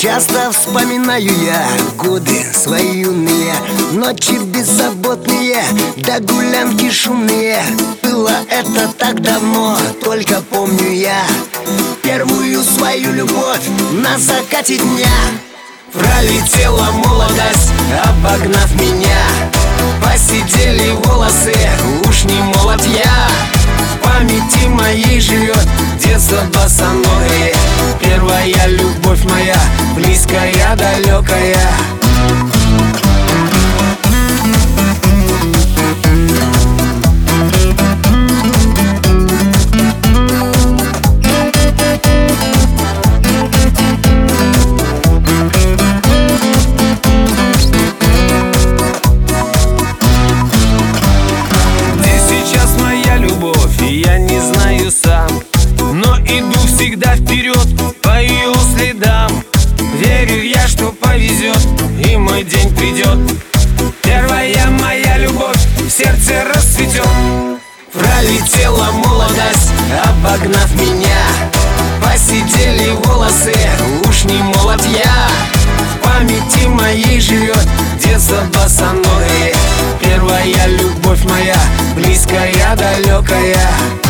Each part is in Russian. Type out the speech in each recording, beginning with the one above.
Часто вспоминаю я годы свои юные, ночи беззаботные, да гулянки шумные. Было это так давно, только помню я первую свою любовь на закате дня. Пролетела молодость, обогнав меня, посидели волосы, уж не молод я. В памяти моей живет детство босоногое, первая любовь моя, близкая, далекая. Я не знаю сам, но иду всегда вперед по ее следам. Верю я, что повезет и мой день придет. Первая моя любовь в сердце расцветет. Пролетела молодость, обогнав меня, посидели волосы, уж не молод я. В памяти моей живет детство босоногое, первая любовь моя, близкая, далекая.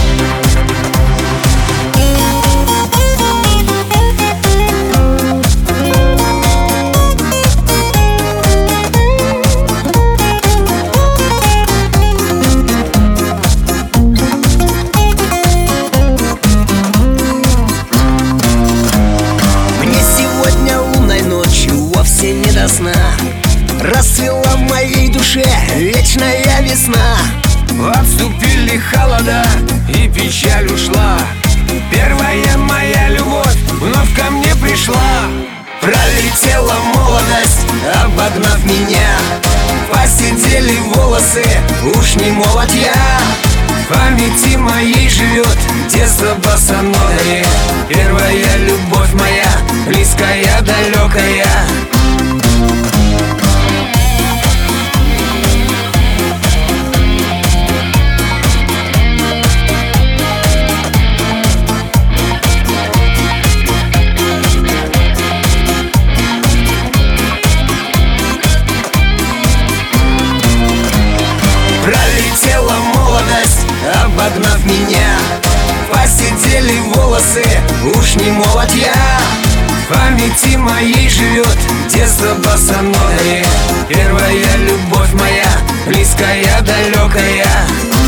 Не до сна расцвела в моей душе вечная весна. Отступили холода и печаль ушла. Первая моя любовь вновь ко мне пришла. Пролетела молодость, обогнав меня, посидели волосы, уж не молод я. В памяти моей живет детство босоногое, первая любовь моя, близкая, далекая. Пролетела молодость, обогнав меня, посидели волосы, уж не молод я. В памяти моей живет детство босоногое, первая любовь моя, близкая, далекая.